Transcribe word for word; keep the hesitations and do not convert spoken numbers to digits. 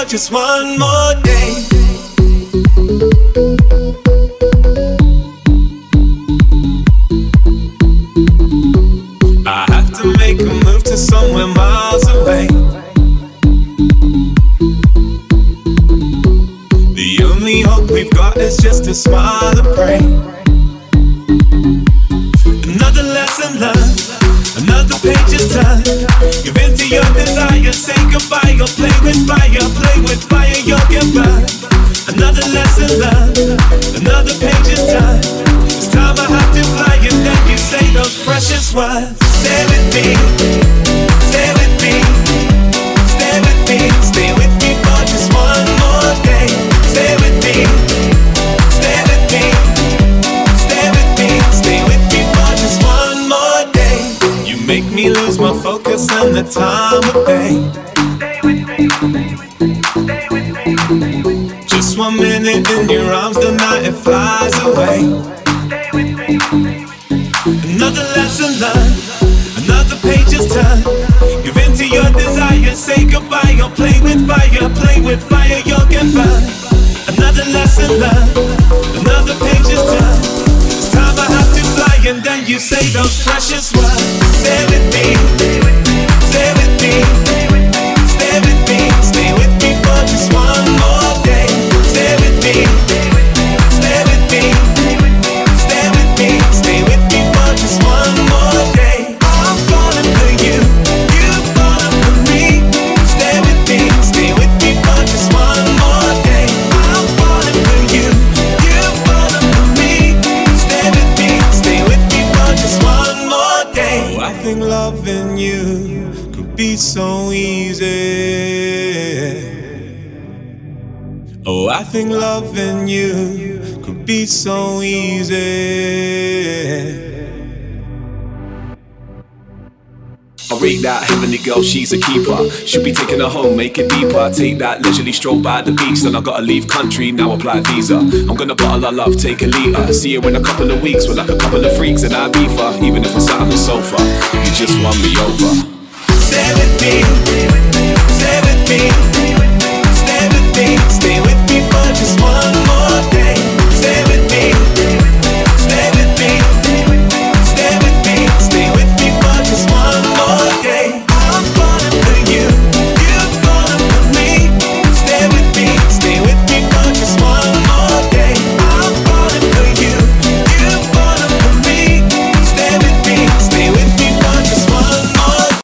for just one more day. I have to make a move to somewhere miles away. The only hope we've got is just to smile and pray. Another lesson learned, another page is turned. Give in to your desire, say goodbye. You'll play with fire, play with fire, you'll get burned. Another lesson learned, another page is turned. This time I have to fly and then you say those precious words. Stay with me, stay with me, stay with me, stay with me for just one more day. Stay with me, stay with me, stay with me, stay with me for just one more day. You make me lose my focus and the time of day. Stay with me, stay with me, stay with me. Just one minute in your arms, the night it flies away. Stay with me, another lesson learned, another page is turned. Give in to your desire, say goodbye. You'll play with fire, play with fire, you'll get burned. Another lesson learned, another page is turned. This time I have to fly and then you say those precious words. Stay with me, stay with me, stay with me, stay with me for just one more day. Stay with me, stay with me, stay with me, stay with me for just one more day. I'm falling for you, you're falling for me. Stay with me, stay with me for just one more day. I'm falling for you, you're falling for me. Stay with me, stay with me for just one more day. Oh, I think loving you could be so easy. Oh, I think loving you could be so easy. I rate that heavenly girl, she's a keeper. Should be taking her home, make it deeper. Take that leisurely stroll by the beach. Then I gotta leave country, now apply visa. I'm gonna bottle our love, take a liter. See you in a couple of weeks, we're like a couple of freaks in Ibiza. Even if we're sat on the sofa, you just won me over. Stay with me, stay with me, stay with me.